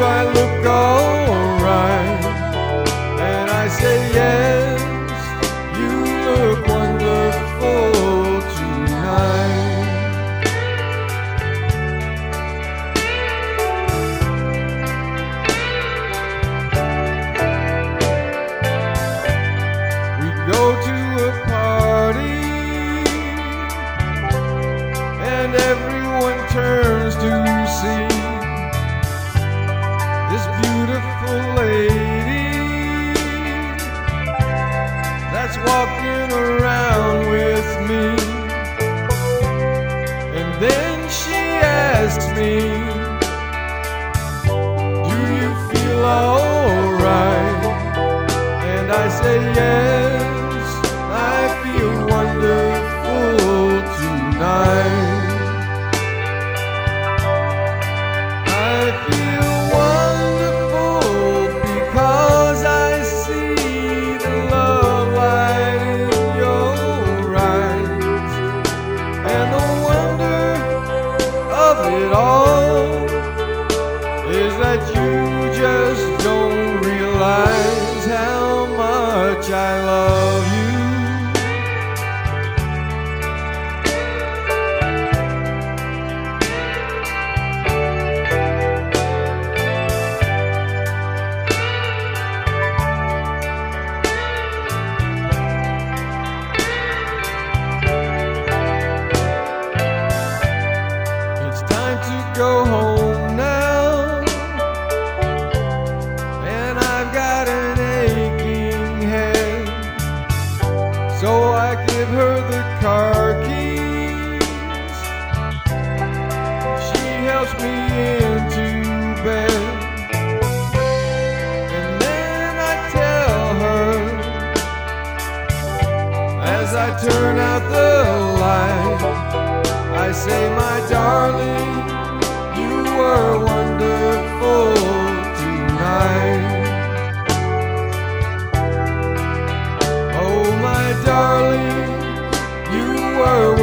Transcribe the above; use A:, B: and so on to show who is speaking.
A: I look alright? And I say yes, you look wonderful tonight. We go to a party and everyone turns to see this beautiful lady that's walking around with me. And then she asks me, do you feel alright? And I say yes, I feel wonderful tonight. I feel wonderful because I see the love light in your eyes. And the wonder of it all is that you just don't realize how much I love you. It's time to go home now, and I've got an aching head. So I give her the car keys. She helps me into bed, and then I tell her, as I turn out the light, I say, my darling, you were wonderful tonight. Oh, my darling, you were